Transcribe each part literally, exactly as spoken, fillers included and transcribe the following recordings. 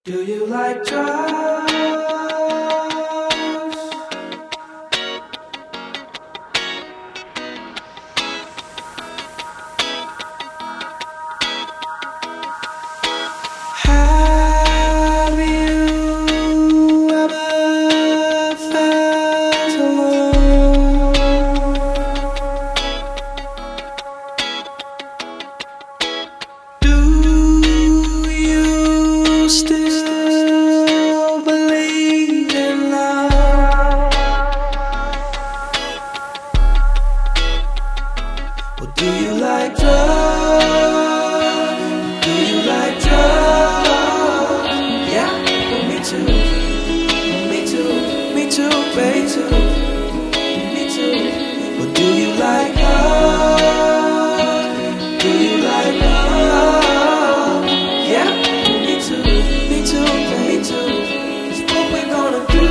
Do you like drugs? Have you ever felt alone? Do you still believe in love? Or do you like drugs? Do you like drugs? Yeah, well, me too. Me too. Me too, baby. Me too. But do you like love? Do you like love? Yeah, me too. Me too, me too. It's what we're gonna do.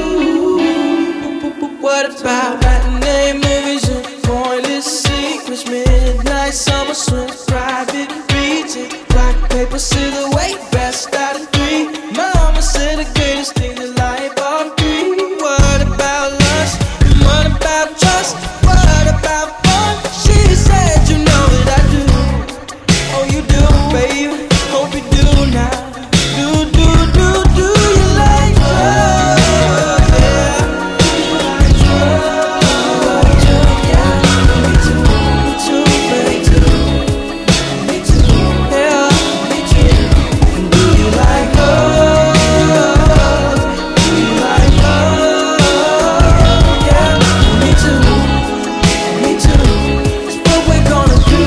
What about matinee movies and pointless secrets, midnight summer swims, private beaches, rock paper silhouette, best out of three. Mama said the greatest thing in life are three. What about lust? And what about trust? What about fun? She said you know that I do. Oh, you do, baby. Hope you do now. Do, do, do, do you like drugs? Yeah. Do you like drugs? Yeah. Me too. Me too, baby. Me too. Yeah. Me too. And do you like love? Do you like love? Yeah. Me too. Me too. It's what we're gonna do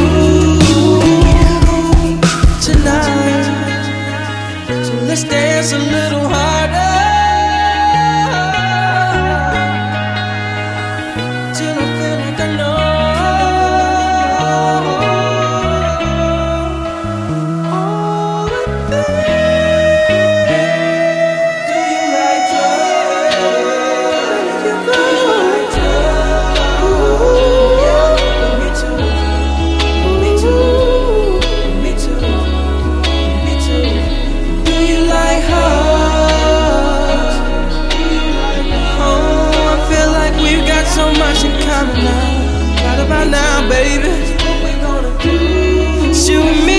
tonight. So let's dance a little harder till I feel like I know all the things. Do you like drugs? Do you like drugs? Yeah, me too. Me too. Me too. Me too. Do you like hugs? Do you like oh, I feel like we've got so much in common now. Right about now, baby. What we gonna do? You and me.